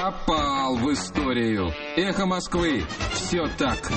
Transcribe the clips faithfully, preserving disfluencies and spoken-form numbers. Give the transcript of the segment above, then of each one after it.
Попал в историю. Эхо Москвы. Все так.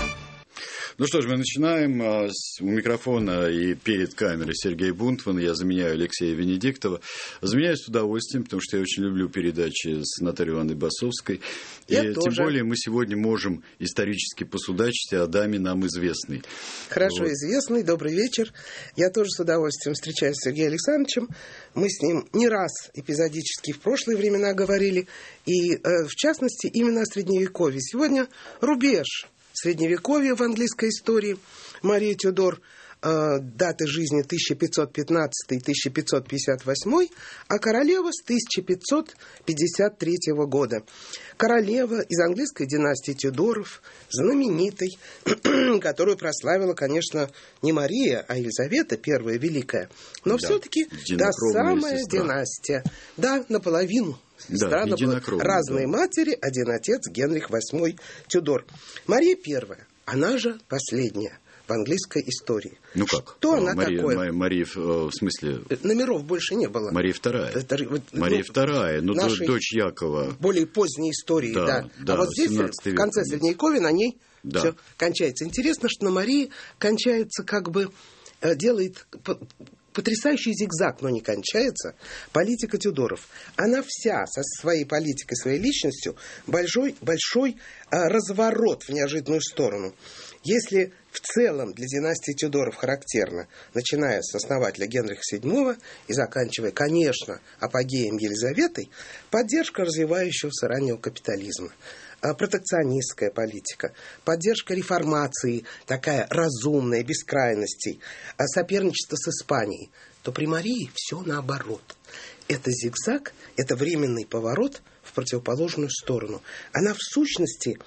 Ну что ж, мы начинаем. У микрофона и перед камерой Сергей Бунтман. Я заменяю Алексея Венедиктова. Заменяю с удовольствием, потому что я очень люблю передачи с Натальей Ивановной Басовской. Я и тоже. Тем более мы сегодня можем исторически посудачить о даме нам известной. Хорошо вот. Известной. Добрый вечер. Я тоже с удовольствием встречаюсь с Сергеем Александровичем. Мы с ним не раз эпизодически в прошлые времена говорили. И, э, в частности, именно о Средневековье. Сегодня рубеж Средневековья в английской истории. Мария Тюдор, э, даты жизни тысяча пятьсот пятнадцатый — тысяча пятьсот пятьдесят восьмой, а королева с тысяча пятьсот пятьдесят третьего года. Королева из английской династии Тюдоров, знаменитой, которую прославила, конечно, не Мария, а Елизавета Первая Великая, но да, все-таки та самая сестра. Династия. Да, наполовину. Да, была разные да. матери, один отец, Генрих Восьмой Тюдор. Мария Первая, она же последняя в английской истории. Ну как? Что она Мария, такое? Мария, в смысле... Номеров больше не было. Мария Вторая. Это, Мария ну, Вторая, ну, дочь Якова. Более поздней истории, да. да. да а вот здесь, в конце Средневековья, на ней да. все кончается. Интересно, что на Марии кончается, как бы, делает... потрясающий зигзаг, но не кончается, политика Тюдоров. Она вся со своей политикой, своей личностью большой, большой а, разворот в неожиданную сторону. Если в целом для династии Тюдоров характерно, начиная с основателя Генриха Седьмого и заканчивая, конечно, апогеем Елизаветой, поддержка развивающегося раннего капитализма, протекционистская политика, поддержка реформации, такая разумная, без крайностей, соперничество с Испанией, то при Марии все наоборот. Это зигзаг, это временный поворот в противоположную сторону. Она в сущности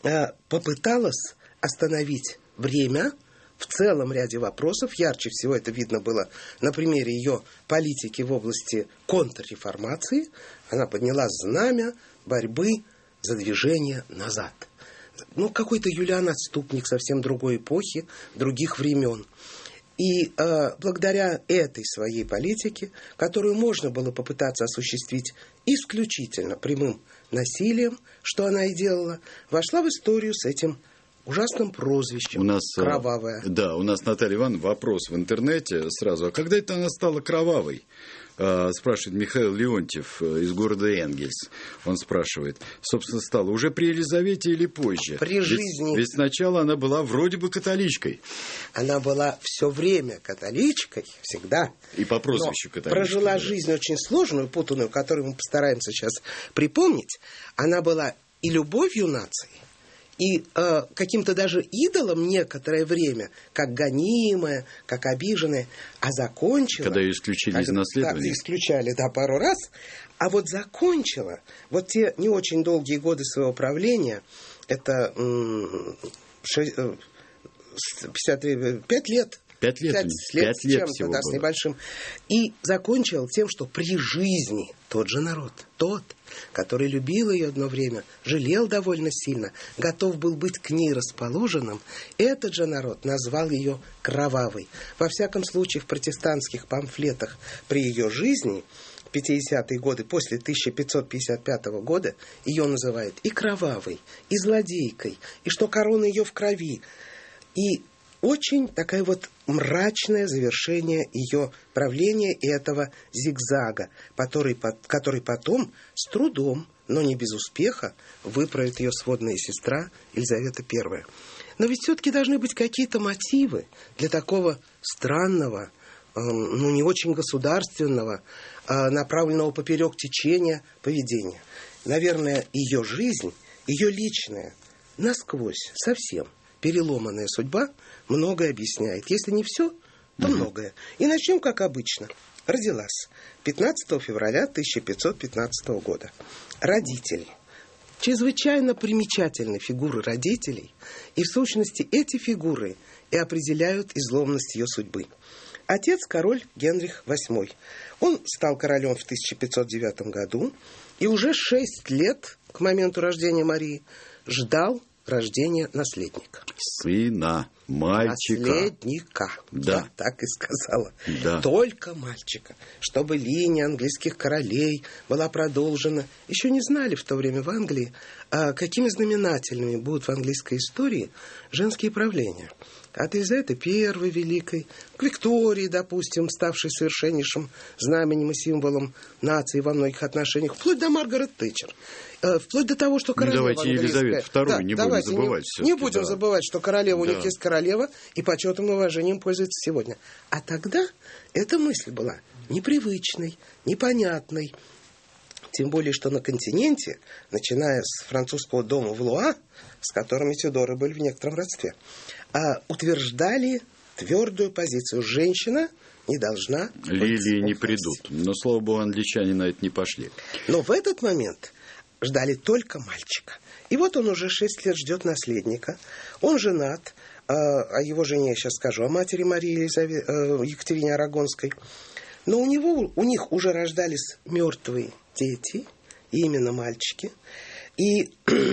попыталась остановить время в целом ряде вопросов. Ярче всего это видно было на примере ее политики в области контрреформации. Она подняла знамя борьбы за движение назад. Ну, какой-то Юлиан Отступник совсем другой эпохи, других времен. И э, благодаря этой своей политике, которую можно было попытаться осуществить исключительно прямым насилием, что она и делала, вошла в историю с этим ужасным прозвищем. У нас, кровавая. Да, у нас, Наталья Ивановна, вопрос в интернете сразу. А когда это она стала кровавой? Спрашивает Михаил Леонтьев из города Энгельс. Он спрашивает, собственно, стала уже при Елизавете или позже? При жизни. Ведь, ведь сначала она была вроде бы католичкой. Она была все время католичкой, всегда. И по прозвищу католичкой. Прожила да. жизнь очень сложную, путанную, которую мы постараемся сейчас припомнить. Она была и любовью нации, и э, каким-то даже идолом некоторое время, как гонимая, как обиженная, а закончила... Когда ее исключили как, из наследования. Да, исключали, да, пару раз. А вот закончила, вот те не очень долгие годы своего правления, это м- шесть, пятьдесят три, пять лет... Пять лет, Пять лет, пять лет чем-то, всего да, было. С небольшим. И закончил тем, что при жизни тот же народ, тот, который любил ее одно время, жалел довольно сильно, готов был быть к ней расположенным, этот же народ назвал ее кровавой. Во всяком случае, в протестантских памфлетах при ее жизни, в пятидесятые годы, после тысяча пятьсот пятьдесят пятого года, ее называют и кровавой, и злодейкой, и что корона ее в крови. И очень такое вот мрачное завершение ее правления и этого зигзага, который, который потом с трудом, но не без успеха, выправит ее сводная сестра Елизавета Первая. Но ведь все-таки должны быть какие-то мотивы для такого странного, ну не очень государственного, направленного поперек течения поведения. Наверное, ее жизнь, ее личная, насквозь, совсем переломанная судьба многое объясняет. Если не все, то угу. многое. И начнем, как обычно. Родилась пятнадцатого февраля тысяча пятьсот пятнадцатого года. Родители. Чрезвычайно примечательны фигуры родителей. И в сущности эти фигуры и определяют изломность ее судьбы. Отец король Генрих Восьмой. Он стал королем в тысяча пятьсот девятом году. И уже шесть лет к моменту рождения Марии ждал рождения наследника. Сына, мальчика. Наследника. Да. Я так и сказала. Да. Только мальчика. Чтобы линия английских королей была продолжена. Еще не знали в то время в Англии, а какими знаменательными будут в английской истории женские правления. От Елизаветы Первой Великой, к Виктории, допустим, ставшей совершеннейшим знаменем и символом нации во многих отношениях, вплоть до Маргарет Тэтчер. Вплоть до того, что королева ну, давайте английская... Елизавету Вторую да, не будем забывать. Не, не будем да. забывать, что королева да. у них есть королева, и почетом и уважением пользуется сегодня. А тогда эта мысль была непривычной, непонятной. Тем более, что на континенте, начиная с французского дома Валуа, с которыми Тюдоры были в некотором родстве, утверждали твердую позицию. Женщина не должна... Лилии не придут. Но, слава богу, англичане на это не пошли. Но в этот момент ждали только мальчика. И вот он уже шесть лет ждет наследника. Он женат. О его жене я сейчас скажу. О матери Марии Елизаве... Екатерине Арагонской. Но у него, у них уже рождались мертвые дети. И именно мальчики. И...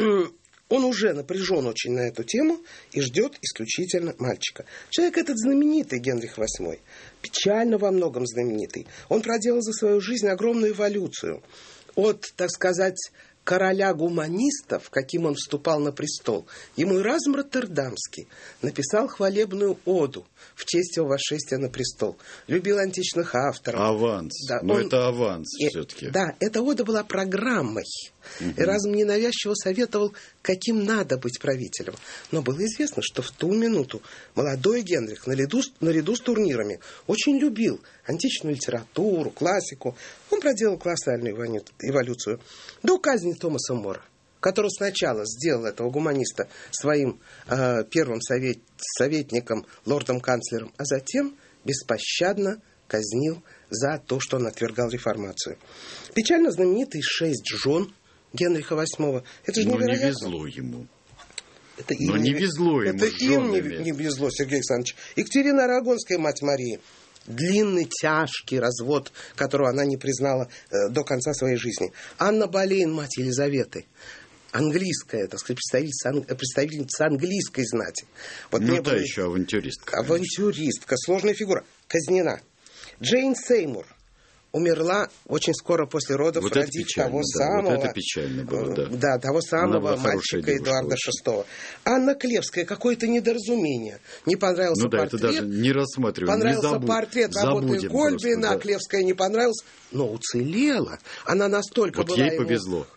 Он уже напряжен очень на эту тему и ждет исключительно мальчика. Человек этот знаменитый, Генрих восьмой. Печально во многом знаменитый. Он проделал за свою жизнь огромную эволюцию. От, так сказать, короля гуманистов, каким он вступал на престол, ему Эразм Роттердамский написал хвалебную оду в честь его восшествия на престол. Любил античных авторов. Аванс. Да, Но он... это аванс и, все-таки. Да, эта ода была программой. Угу. Эразм ненавязчиво советовал, каким надо быть правителем. Но было известно, что в ту минуту молодой Генрих наряду, наряду с турнирами очень любил античную литературу, классику. Он проделал колоссальную эволюцию. До казни Томаса Мора, который сначала сделал этого гуманиста своим э, первым совет, советником, лордом-канцлером, а затем беспощадно казнил за то, что он отвергал реформацию. Печально знаменитый шесть жен Генриха восьмого. Это же невероятно. Но не везло ему. Это им Но не везло ему. Это им не, не везло, Сергей Александрович. Екатерина Арагонская, мать Марии. Длинный, тяжкий развод, которого она не признала э, до конца своей жизни. Анна Болейн, мать Елизаветы. Английская, так сказать, представительница, представительница английской знати. Вот ну, да, было... еще авантюристка. Авантюристка, сложная фигура. Казнена. Джейн Сеймур умерла очень скоро после родов, вот родив печально, того да, самого... Вот это печально было, да. Да, того самого мальчика Эдуарда шестого. Анна Клевская, какое-то недоразумение. Не понравился ну, да, портрет. Это даже не рассматриваем. Понравился не забудь, портрет работы Гольбина, да. Клевская не понравилась, но уцелела. Она настолько вот была ей повезло.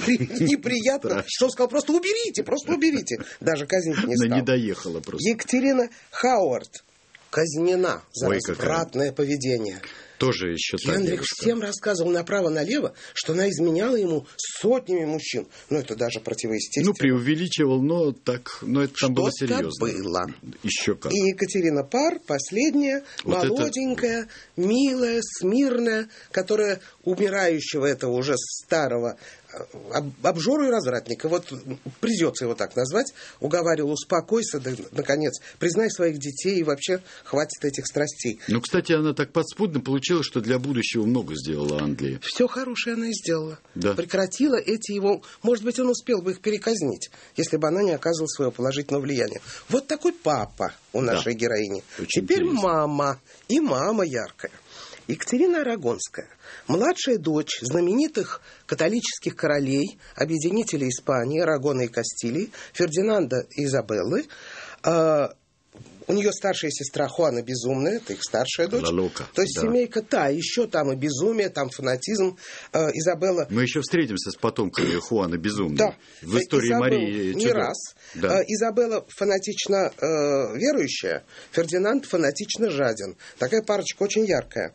неприятно, что он сказал, просто уберите, просто уберите. Даже казнить не стал. Она не доехала просто. Екатерина Хауард казнена за развратное поведение. Тоже еще та Генрих девушка. всем рассказывал направо-налево, что она изменяла ему сотнями мужчин. Ну, это даже противоестественно. Ну, преувеличивал, но так, но это там было серьезно. было. Еще как. И Екатерина Пар, последняя, вот молоденькая, это... милая, смирная, которая умирающего этого уже старого обжору и развратника, вот придется его так назвать, уговаривал, успокойся, да, наконец, признай своих детей и вообще хватит этих страстей. Ну, кстати, она так подспудно получилось, что для будущего много сделала Англии. Все хорошее она и сделала. Да. Прекратила эти его... Может быть, он успел бы их переказнить, если бы она не оказывала своего положительного влияния. Вот такой папа у нашей да. героини. Очень Теперь интересно. Мама. И мама яркая. Екатерина Арагонская, младшая дочь знаменитых католических королей, объединителей Испании, Арагона и Кастилии, Фердинанда и Изабеллы. Э, у нее старшая сестра Хуана Безумная, это их старшая дочь. Лалока, То есть да. семейка та, еще там и безумие, там фанатизм. Э, Изабелла... Мы еще встретимся с потомками Хуана Безумной. Да. В истории Изабелла Марии не Тюдор. раз. Да. Изабелла фанатично э, верующая, Фердинанд фанатично жаден. Такая парочка очень яркая.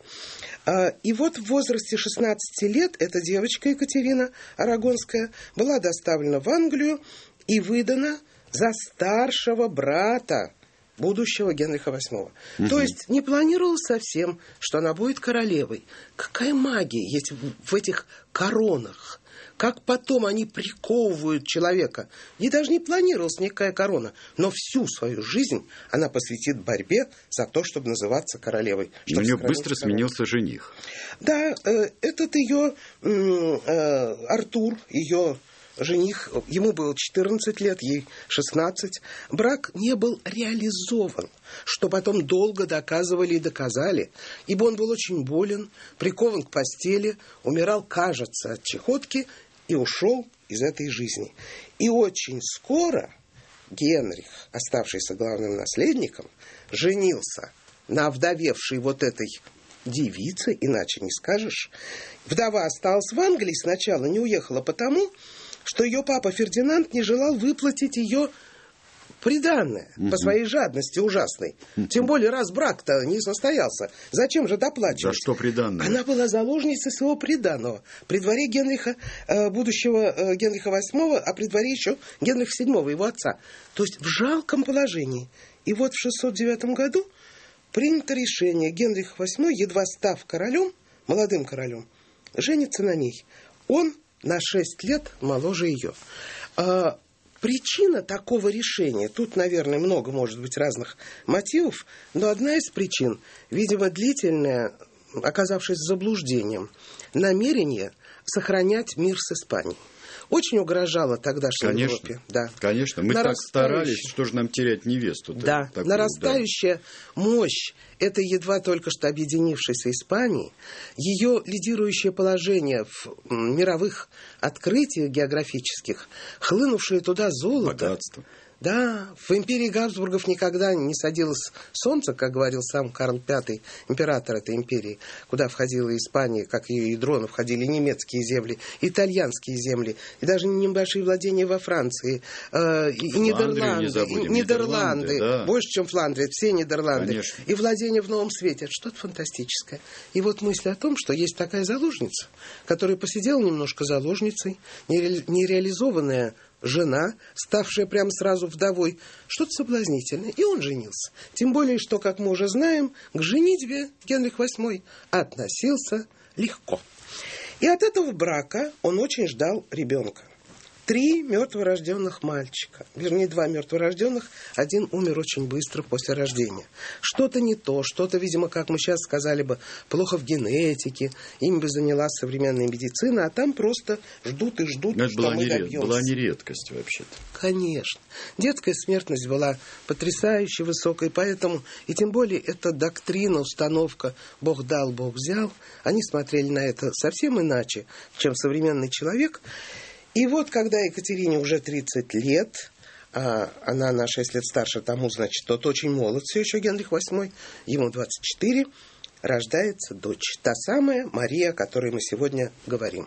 И вот в возрасте шестнадцати лет эта девочка Екатерина Арагонская была доставлена в Англию и выдана за старшего брата будущего Генриха восьмого. Угу. То есть не планировалось совсем, что она будет королевой. Какая магия есть в этих коронах. Как потом они приковывают человека. И даже не планировалась никакая корона. Но всю свою жизнь она посвятит борьбе за то, чтобы называться королевой. Но у нее быстро сменился жених. Да, э, этот ее э, Артур, ее жених, ему было четырнадцать лет, ей шестнадцать. Брак не был реализован, что потом долго доказывали и доказали, ибо он был очень болен, прикован к постели, умирал, кажется, от чахотки и ушел из этой жизни. И очень скоро Генрих, оставшийся главным наследником, женился на овдовевшей вот этой девице, иначе не скажешь. Вдова осталась в Англии сначала, не уехала потому, что ее папа Фердинанд не желал выплатить ее приданное угу. по своей жадности ужасной. Угу. Тем более, раз брак-то не состоялся. Зачем же доплачивать? За что приданное? Она была заложницей своего приданого. При дворе Генриха, будущего Генриха восьмого, а при дворе еще Генриха седьмого, его отца. То есть в жалком положении. И вот в шестьсот девятом году принято решение. Генрих восьмой, едва став королем, молодым королем, женится на ней. Он на шесть лет моложе ее. А причина такого решения, тут, наверное, много может быть разных мотивов, но одна из причин, видимо, длительное, оказавшись заблуждением, намерение сохранять мир с Испанией. Очень угрожало тогдашней конечно, Европе. Да. Конечно, мы так старались, что же нам терять невесту? Да, такую, нарастающая да. мощь этой едва только что объединившейся Испании, ее лидирующее положение в мировых открытиях географических, хлынувшее туда золото. Богатство. Да, в империи Габсбургов никогда не садилось солнце, как говорил сам Карл Пятый, император этой империи, куда входила Испания, как ее ядро, но входили немецкие земли, итальянские земли, и даже небольшие владения во Франции, э, и Нидерланды, забудем, и, Нидерланды, Нидерланды да. больше, чем Фландрия, все Нидерланды, Конечно. И владения в Новом Свете. Это что-то фантастическое. И вот мысль о том, что есть такая заложница, которая посидела немножко заложницей, нереализованная жена, ставшая прямо сразу вдовой, что-то соблазнительное. И он женился. Тем более, что, как мы уже знаем, к женитьбе Генрих восьмой относился легко. И от этого брака он очень ждал ребенка. Три мертворожденных мальчика. Вернее, два мертворожденных. Один умер очень быстро после рождения. Что-то не то, что-то, видимо, как мы сейчас сказали бы, плохо в генетике. Им бы занялась современная медицина, а там просто ждут и ждут, Но что это мы была добьемся. Была не редкость вообще-то. Конечно. Детская смертность была потрясающе высокой, поэтому, и тем более, эта доктрина, установка «Бог дал, Бог взял», они смотрели на это совсем иначе, чем современный человек. И вот, когда Екатерине уже тридцать лет, а она на шесть лет старше тому, значит, тот очень молод все еще Генрих восьмой, ему двадцать четыре, рождается дочь. Та самая Мария, о которой мы сегодня говорим.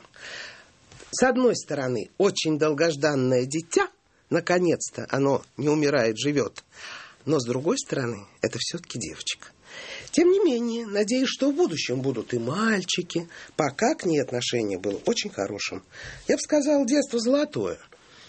С одной стороны, очень долгожданное дитя, наконец-то оно не умирает, живет. Но с другой стороны, это все-таки девочка. Тем не менее, надеюсь, что в будущем будут и мальчики. Пока к ней отношение было очень хорошим. Я бы сказал, детство золотое.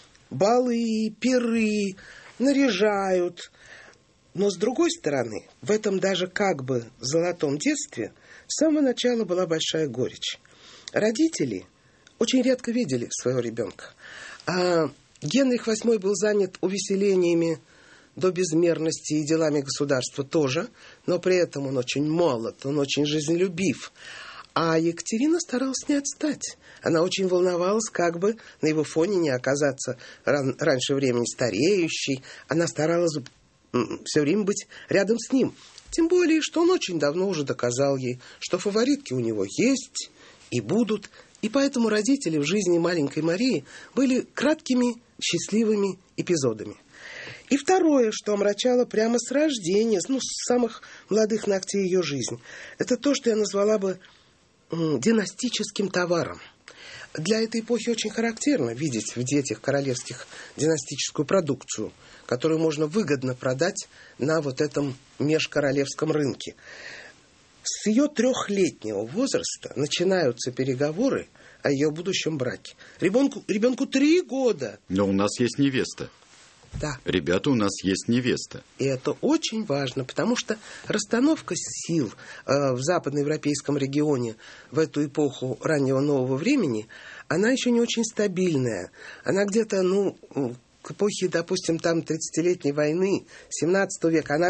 Балы, пиры, наряжают. Но с другой стороны, в этом даже как бы золотом детстве с самого начала была большая горечь. Родители очень редко видели своего ребенка. А Генрих восьмой был занят увеселениями до безмерности и делами государства тоже, но при этом он очень молод, он очень жизнелюбив. А Екатерина старалась не отстать. Она очень волновалась, как бы на его фоне не оказаться ран- раньше времени стареющей. Она старалась м- все время быть рядом с ним. Тем более, что он очень давно уже доказал ей, что фаворитки у него есть и будут. И поэтому родители в жизни маленькой Марии были краткими, счастливыми эпизодами. И второе, что омрачало прямо с рождения, ну, с самых молодых ногтей ее жизнь, это то, что я назвала бы м, династическим товаром. Для этой эпохи очень характерно видеть в детях королевских династическую продукцию, которую можно выгодно продать на вот этом межкоролевском рынке. С ее трехлетнего возраста начинаются переговоры о ее будущем браке. Ребенку, ребенку три года. Но у нас есть невеста. Да. Ребята, у нас есть невеста. И это очень важно, потому что расстановка сил э, в западноевропейском регионе в эту эпоху раннего нового времени, она еще не очень стабильная. Она где-то, ну, к эпохе, допустим, там тридцатилетней войны, семнадцатого века, она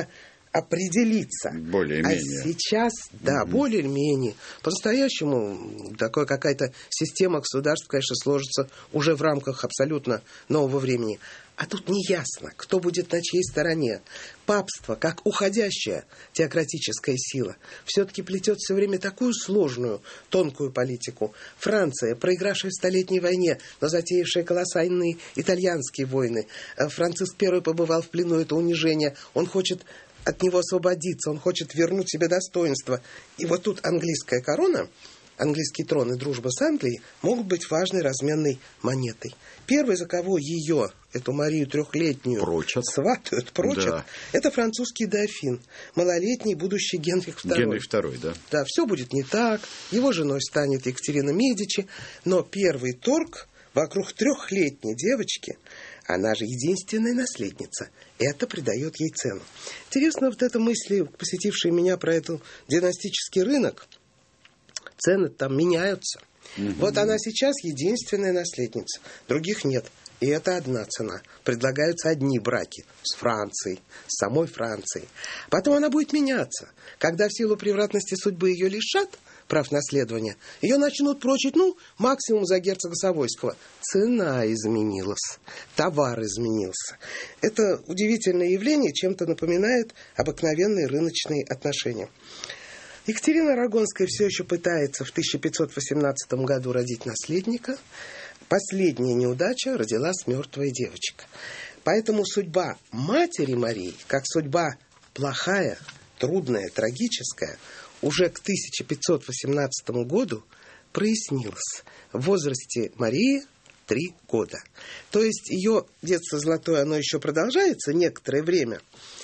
определиться. Более-менее. А сейчас, да, угу. более-менее. По-настоящему такая какая-то система государств, конечно, сложится уже в рамках абсолютно нового времени. А тут не ясно, кто будет на чьей стороне. Папство, как уходящая теократическая сила, все-таки плетет все время такую сложную, тонкую политику. Франция, проигравшая в Столетней войне, но затеявшая колоссальные итальянские войны. Франциск Первый побывал в плену, это унижение. Он хочет от него освободиться, он хочет вернуть себе достоинство. И вот тут английская корона, английский трон и дружба с Англией могут быть важной разменной монетой. Первый, за кого ее, эту Марию трехлетнюю, прочат. сватают, прочат, да. это французский дофин, малолетний будущий Генрих Второй. Генрих Второй, да. Да, все будет не так, его женой станет Екатерина Медичи, но первый торг вокруг трехлетней девочки, она же единственная наследница, это придает ей цену. Интересно, вот эта мысль, посетившая меня про этот династический рынок, цены там меняются. Угу. Вот она сейчас единственная наследница, других нет. И это одна цена. Предлагаются одни браки с Францией, с самой Францией. Потом она будет меняться. Когда в силу превратности судьбы ее лишат прав наследования, ее начнут прочить, ну, максимум за герцога Савойского. Цена изменилась, товар изменился. Это удивительное явление, чем-то напоминает обыкновенные рыночные отношения. Екатерина Арагонская все еще пытается в тысяча пятьсот восемнадцатом году родить наследника. Последняя неудача, родилась мертвая девочка. Поэтому судьба матери Марии, как судьба плохая, трудная, трагическая, уже к тысяча пятьсот восемнадцатому году прояснилась. В возрасте Марии три года. То есть ее детство золотое, оно еще продолжается некоторое время.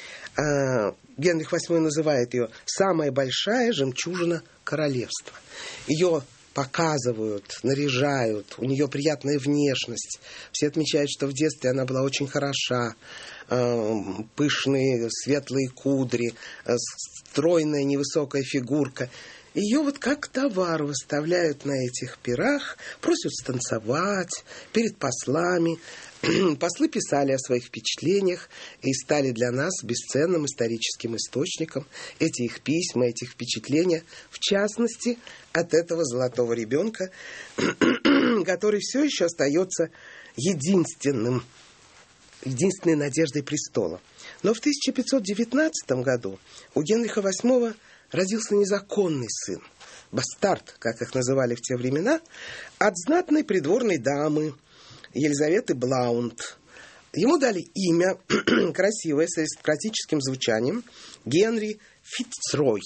Генрих Восьмой называет ее «самая большая жемчужина королевства». Ее показывают, наряжают, у нее приятная внешность. Все отмечают, что в детстве она была очень хороша. Пышные светлые кудри, стройная невысокая фигурка. Ее вот как товар выставляют на этих пирах, просят станцевать перед послами. Послы писали о своих впечатлениях и стали для нас бесценным историческим источником. Эти их письма, эти их впечатления, в частности, от этого золотого ребенка, который все еще остается единственным, единственной надеждой престола. Но в тысяча пятьсот девятнадцатом году у Генриха Восьмого родился незаконный сын, бастард, как их называли в те времена, от знатной придворной дамы Елизаветы Блаунд. Ему дали имя, красивое, с аристократическим звучанием, Генри Фицрой.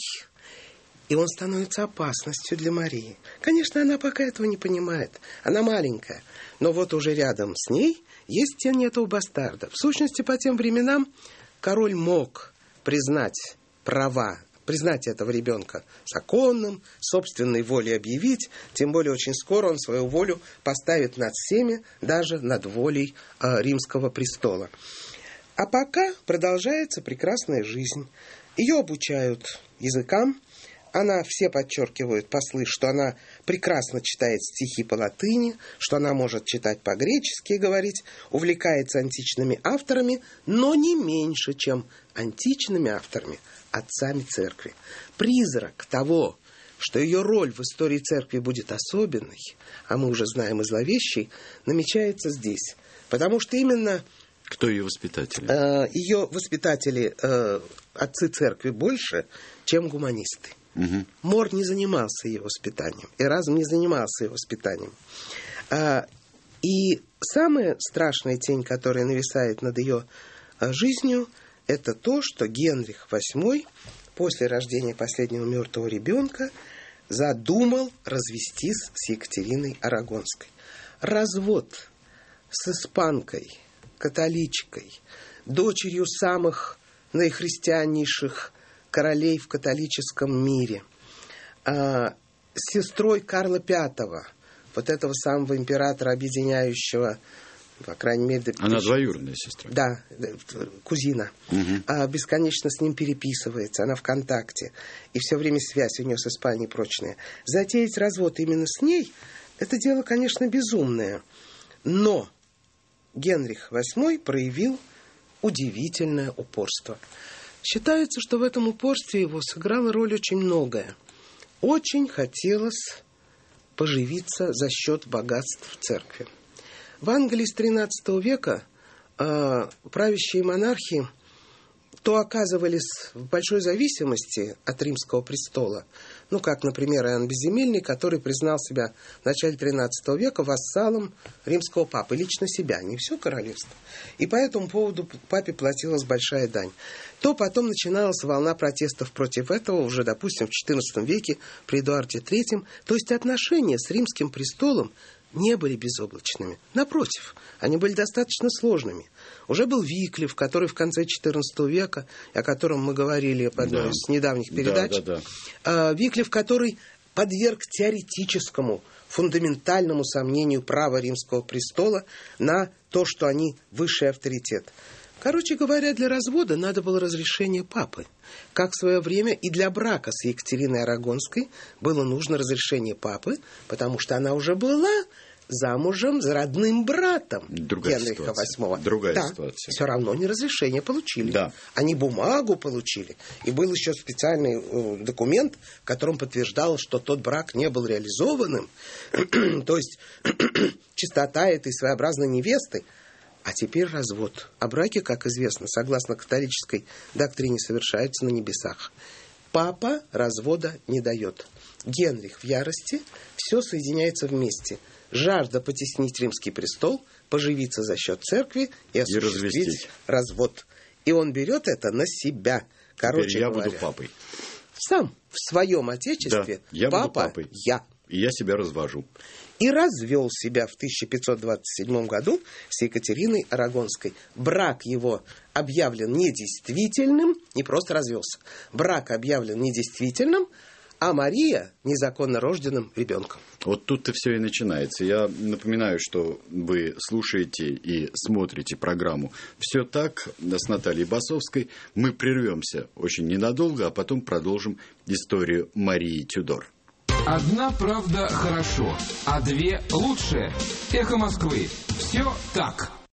И он становится опасностью для Марии. Конечно, она пока этого не понимает. Она маленькая. Но вот уже рядом с ней есть тень этого бастарда. В сущности, по тем временам король мог признать права, признать этого ребенка законным, собственной волей объявить, тем более очень скоро он свою волю поставит над всеми, даже над волей э, римского престола. А пока продолжается прекрасная жизнь. Ее обучают языкам, она, все подчеркивают, послы, что она прекрасно читает стихи по латыни, что она может читать по-гречески и говорить, увлекается античными авторами, но не меньше, чем античными авторами, отцами церкви. Призрак того, что ее роль в истории церкви будет особенной, а мы уже знаем и зловещей, намечается здесь. Потому что именно... Кто ее воспитатели? Э, ее воспитатели, э, отцы церкви, больше, чем гуманисты. Угу. Мор не занимался ее воспитанием, Эразм не занимался ее воспитанием. А, и самая страшная тень, которая нависает над ее а, жизнью, это то, что Генрих Восьмой после рождения последнего мертвого ребенка задумал развестись с Екатериной Арагонской. Развод с испанкой, католичкой, дочерью самых наихристианнейших королей в католическом мире, а, с сестрой Карла Пятого, вот этого самого императора, объединяющего, по крайней мере... Она двоюродная сестра. Да, кузина. Угу. А, бесконечно с ним переписывается, она в контакте, и все время связь у нее с Испанией прочная. Затеять развод именно с ней, это дело, конечно, безумное, но Генрих Восьмой проявил удивительное упорство. Считается, что в этом упорстве его сыграла роль очень многое. Очень хотелось поживиться за счет богатств церкви. В Англии с тринадцатого века э, правящие монархи то оказывались в большой зависимости от римского престола, ну, как, например, Иоанн Безземельный, который признал себя в начале тринадцатого века вассалом римского папы, лично себя, не все королевство. И по этому поводу папе платилась большая дань. То потом начиналась волна протестов против этого, уже, допустим, в четырнадцатом веке при Эдуарде третьем. То есть отношения с римским престолом не были безоблачными. Напротив, они были достаточно сложными. Уже был Виклиф, который в конце четырнадцатого века, о котором мы говорили в одной да. из недавних передач. Да, да, да. Виклиф, который подверг теоретическому, фундаментальному сомнению права римского престола на то, что они высший авторитет. Короче говоря, для развода надо было разрешение папы. Как в свое время и для брака с Екатериной Арагонской было нужно разрешение папы, потому что она уже была замужем за родным братом Другая Генриха ситуация. восьмого. Другая да, ситуация. Все равно не разрешение получили. Да. Они бумагу получили. И был еще специальный э, документ, в котором подтверждалось, что тот брак не был реализованным. То есть чистота этой своеобразной невесты. А теперь развод. А браки, как известно, согласно католической доктрине, совершаются на небесах. Папа развода не дает. Генрих в ярости, все соединяется вместе. Жажда потеснить римский престол, поживиться за счет церкви и осуществить и развод. И он берет это на себя. Короче Теперь я говоря, буду папой. Сам в своем отечестве да, я папа буду папой. я. И я себя развожу. И развел себя в тысяча пятьсот двадцать седьмом году с Екатериной Арагонской. Брак его объявлен недействительным, не просто развелся. Брак объявлен недействительным, а Мария незаконно рожденным ребенком. Вот тут-то все и начинается. Я напоминаю, что вы слушаете и смотрите программу «Все так» с Натальей Басовской. Мы прервемся очень ненадолго, а потом продолжим историю Марии Тюдор. Одна правда хорошо, а две лучше. Эхо Москвы. Все так.